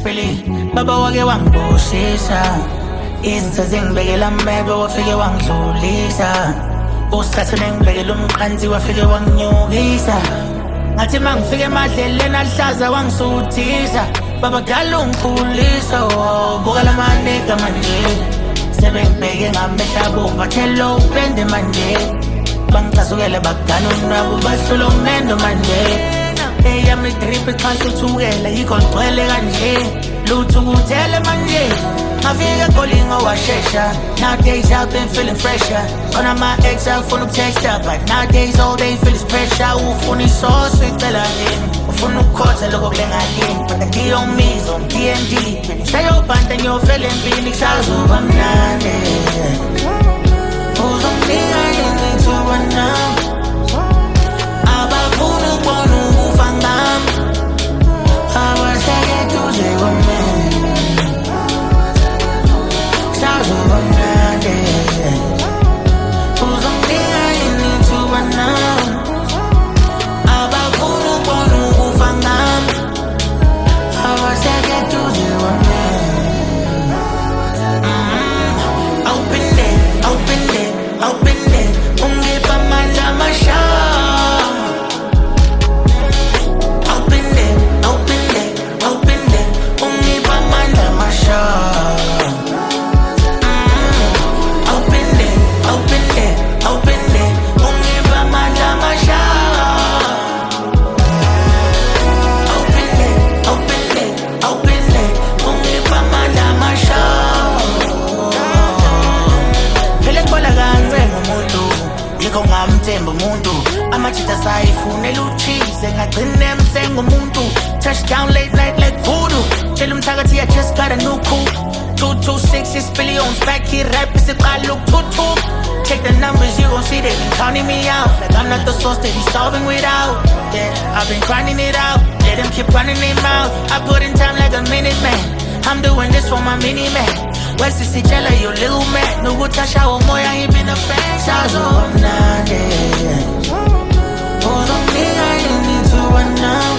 Philly baba wake wangibusisa izitha zingibekela mebe wafike wangidlulisa usathe nengibekela umqanzi wafike wanginyukisa ngathi mangifike emadleleni alihlaza wangisuthisa baba dala ungikhulisa buka la maneka manje sebengibheke ngamehla bomba thelo upende manje bangicasukele bagana unabo bahlula umendo manje eyami drip ikhasa uthukela yikho ligcwele kanje lutho kuthele manje ngafika golinga washesha nowadays I've been feeling fresher on my ex I phone text up but nowadays all they feel is pressure ufuna isoso icela yini ufuna ukukhotha lokho kulengakini but the key on me is on D&D sayobhanda nyofela empini kusazoba mnandi uzonginika yini thuba nami abafuna ukubona ukufa ngami abaseke duze kwami kusazoba mnandi uzonginika yini thuba nami abafuna ukubona ukufa ngami abaseke duze kwami open it ungipa amandla amasha open it ungipa amandla amasha open it ungipa amandla amasha open it ungipa amandla amasha yikho ngamthemba umuntu amajita sayifunela uchize ngagcina emsenga umuntu touchdown late night like voodoo tshela umthakathi I just got a new coupe 226 is billions back here rap isiqala ukuthuthuka check the numbers you gon' see they been counting me out like I'm not the source they be starving without yeah I've been grinding it out let them keep running their mouth I put in time like a minute man I'm doing this for my mini man West is Sijela, you little man Nugutasha umoya, he been a fan Sazo mnande Uzonginika yini thuba nami